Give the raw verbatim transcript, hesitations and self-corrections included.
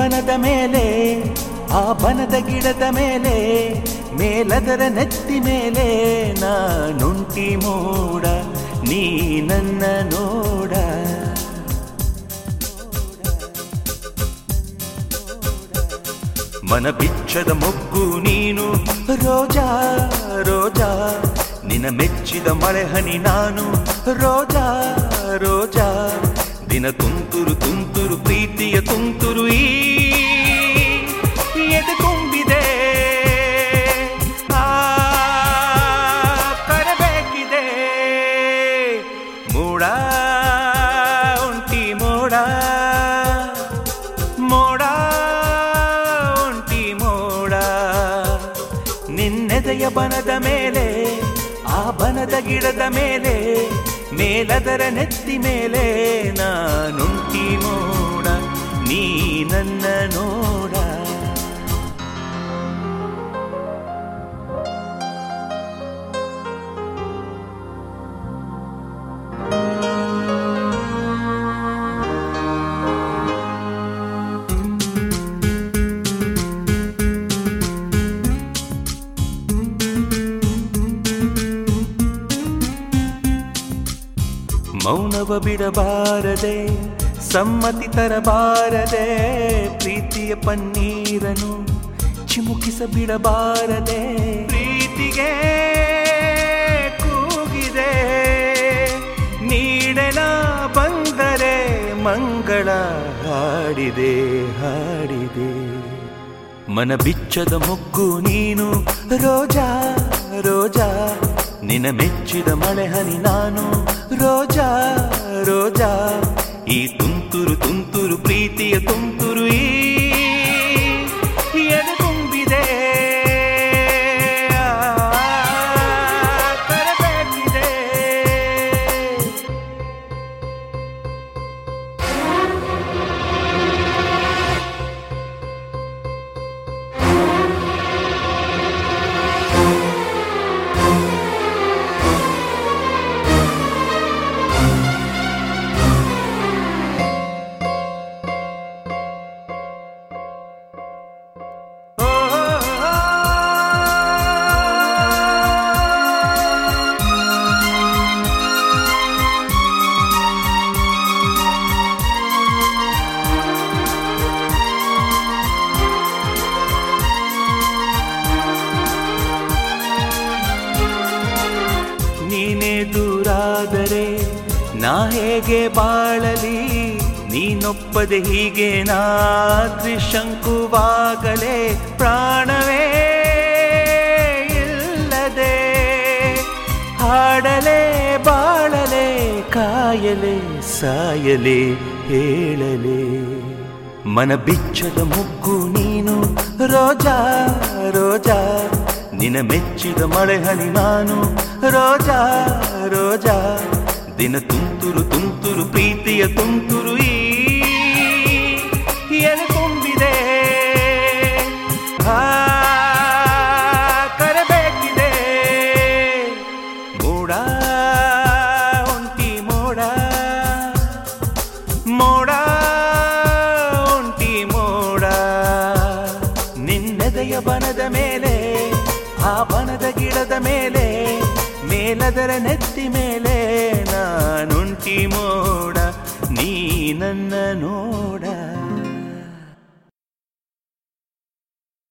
ಬನದ ಮೇಲೆ ಆ ಬನದ ಗಿಡದ ಮೇಲೆ ಮೇಲದರ ನೆತ್ತಿ ಮೇಲೆ ನಾನುಂಟಿ ಮೋಡ ನೀ ನನ್ನ ನೋಡ ಮನ ಬಿಚ್ಚದ ಮೊಗ್ಗು ನೀನು ರೋಜಾ ರೋಜಾ ನಿನ ಮೆಚ್ಚಿದ ಮಳೆ ಹನಿ ನಾನು ರೋಜಾ ರೋಜಾ ದಿನ ತುಂತುರು ತುಂತುರು ಪ್ರೀತಿಯ ತುಂತುರು ಈ ಎದೆ ತುಂಬಿದೆ ಆ ಕರಬೇಕಿದೆ ಮೋಡ ಒಂಟಿ ಮೋಡ ಮೋಡ ಒಂಟಿ ಮೋಡ ನಿನ್ನೆದೆಯ ಬನದ ಮೇಲೆ ಆ ಬನದ ಗಿಡದ ಮೇಲೆ ಮೇಲದರ ನೆತ್ತಿ ಮೇಲೆ ನಾನುಂಟಿ ಮೋಡ ನೀ ನನ್ನ ನೋಡ ಮೌನವ ಬಿಡಬಾರದೆ ಸಮ್ಮತಿ ತರಬಾರದೆ ಪ್ರೀತಿಯ ಪನ್ನೀರನು ಚಿಮುಕಿಸ ಬಿಡಬಾರದೆ ಪ್ರೀತಿಗೆ ಕೂಗಿದೆ ನೀಡಲ ಬಂದರೆ ಮಂಗಳ ಹಾಡಿದೆ ಹಾಡಿದೆ ಮನ ಬಿಚ್ಚದ ಮೊಗ್ಗು ನೀನು ರೋಜಾ ರೋಜಾ ನಿನ ಮೆಚ್ಚಿದ ಮಳೆ ಹನಿ ನಾನು ರೋಜಾ ರೋಜಾ ಈ ತುಂತುರು ತುಂತುರು ಪ್ರೀತಿಯ ತುಂತುರು ಈ ಎದೆ ತುಂಬಿದೆ ಕರಬೇಕಿದೆ ನೀನೇ ದೂರಾದರೆ ನಾ ಹೇಗೆ ಬಾಳಲಿ ನೀನೊಪ್ಪದೆ ಹೀಗೆ ನಾ ತ್ರಿಶಂಕುವಾಗಲೇ ಪ್ರಾಣವೇ ಇಲ್ಲದೆ ಹಾಡಲೇ ಬಾಳಲೆ ಕಾಯಲೆ ಸಾಯಲೆ ಹೇಳಲೆ ಮನ ಬಿಚ್ಚದ ಮುಗ್ಗು ನೀನು ರೋಜಾ ರೋಜಾ ನಿನ ಮೆಚ್ಚಿದ ಮಳೆ ಹನಿ ನಾನು ರೋಜಾ ರೋಜಾ ದಿನ ತುಂತುರು ತುಂತುರು ಪ್ರೀತಿಯ ತುಂತುರು ಈ ಎದೆ ತುಂಬಿದೆ ಆ ಕರಬೇಕಿದೆ ಮೋಡ ಒಂಟಿ ಮೋಡ ಮೋಡ ಒಂಟಿ ಮೋಡ ನಿನ್ನೆದೆಯ ಬನದ ಮೇಲೆ ಆ ಬನದ ಗಿಡದ ಮೇಲೆ ಮೇಲದರ ನೆತ್ತಿ ಮೇಲೆ ನಾನುಂಟಿ ಮೋಡ ನೀ ನನ್ನ ನೋಡ